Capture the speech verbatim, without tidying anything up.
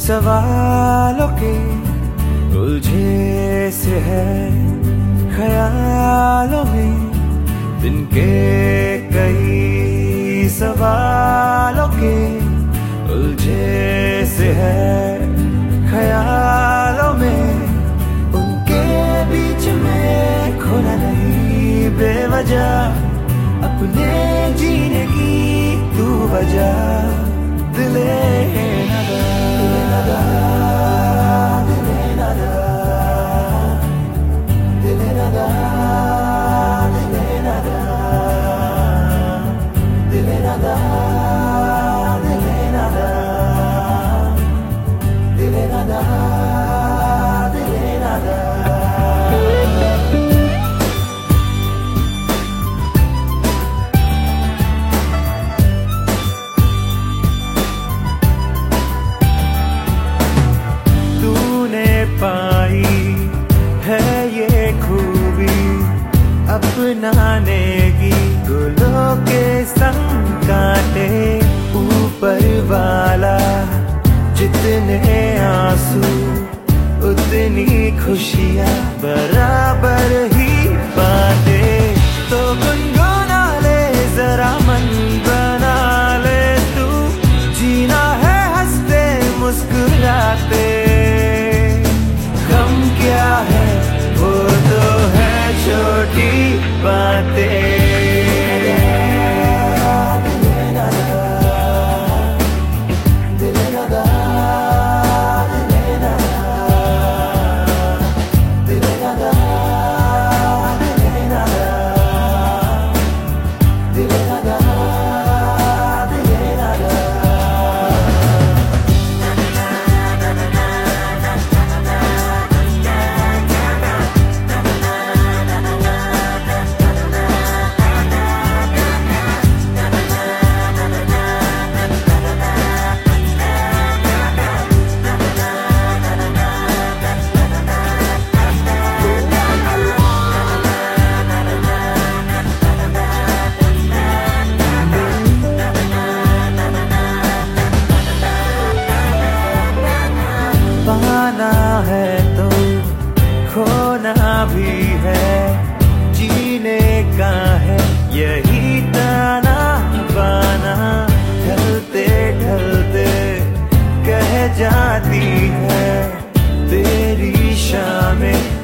सवालों के उलझे से है ख्यालों में दिन के कई सवालों के उलझे से है ख्यालों में उनके बीच में खोना नहीं बेवजह अपने जीने की तू वजह दिले नदा दिले नदा दिले नदा दिले नदा दिले नदा दिले नदा दिले नदा दिले नदा पाई है ये खूबी अपनाने की गुलों के संग काटे ऊपर वाला जितने आंसू उतनी खुशियाँ बराबर ही बांटे तो गुनगुना ले जरा मन बना ले तू जीना है हंसते मुस्कुराते क्या है वो तो है छोटी बातें पाना है तो खोना भी है जीने का है यही ताना बाना ढलते ढलते कह जाती है तेरी शामें